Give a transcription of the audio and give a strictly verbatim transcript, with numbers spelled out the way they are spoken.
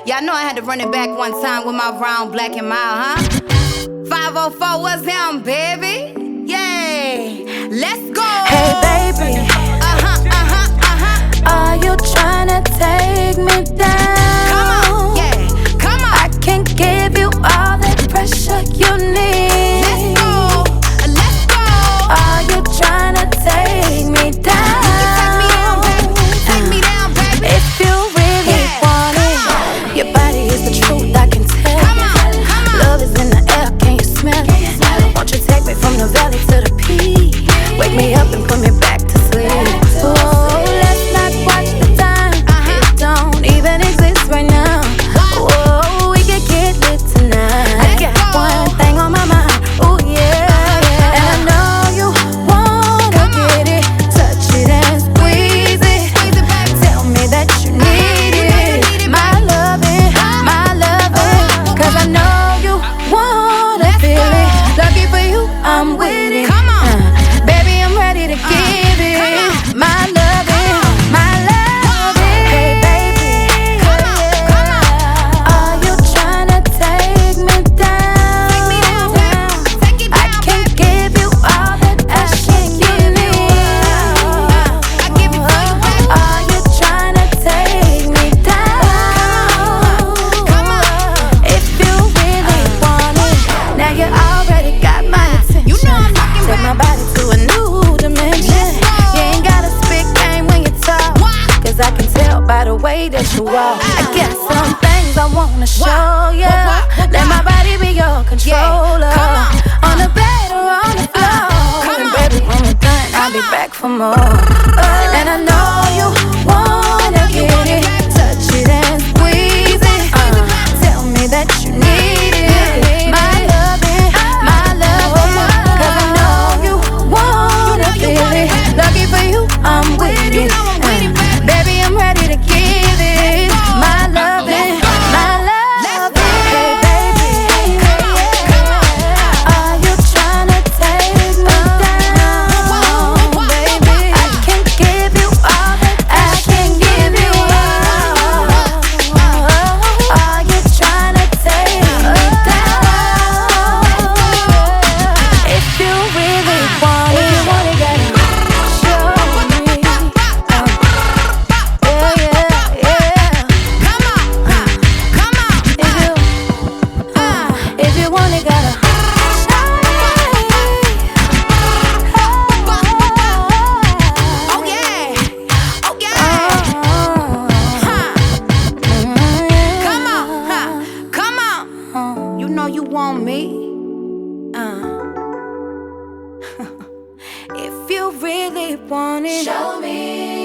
Y'all know I had to run it back one time with my round black and mild, huh? five oh four was him, baby. Yeah, let's go. Hey, baby. Uh-huh, uh-huh, uh-huh. Are you tryna take me down? Come on, yeah, come on. I can give you all the pressure you need. Let's go, let's go. Are you tryna take me down? Take me down, baby. Take me down, baby. If you really Yeah. want it, your body is the truth, I can tell. Come on, come on. Love is in the air, can you smell it? Won't you take me from the valley to the peak? Wake me up and put me back to sleep. Oh, let's not watch the time. It don't even exist right now. Oh, we can get lit tonight. I got one thing on my mind. Oh yeah, yeah. And I know you wanna get it, touch it and squeeze it. Tell me that you need it, my loving, my loving. 'Cause I know you wanna feel it. Lucky for you, I'm with it. Come on. Uh, baby, I'm ready to give it, my loving, my loving. Hey, baby, Come on, come on. are you tryna take me down? Take me down, baby. Take it I down, can baby. give you all that passion you need. I give it to you, baby. Are you tryna take me down? Come on. If you really want it, now you already got my attention. You know I'm looking Take my back. body to a new dimension. Let's go. You ain't gotta spit game when you talk. Why? 'Cause I can tell by the way that you walk. I got some things I wanna show Why? ya. Why? Why? Let my body be your controller. Come on. On the bed or on the floor. Come And on. baby, when we're done, I'll be Come on. back for more. And I know you wanna get it, touch it and squeeze it. Uh, tell me that you need it, my loving, my loving. 'Cause I know you wanna feel it. Lucky for you, I'm with You it. know I'm with it, Uh, baby, I'm ready to give it, my loving, my loving. Hey, baby, are you tryna take me down, baby? I can give you all that I can give you all. Are you tryna take me down? If you really want it, you want it, gotta show me. Yeah, yeah, yeah. Come on, huh? Come on. If you, uh, if you want it, gotta show Oh yeah, oh yeah. me. Huh? Come on, huh? Come on. You know you want me. Uh. If you really want it, Show me.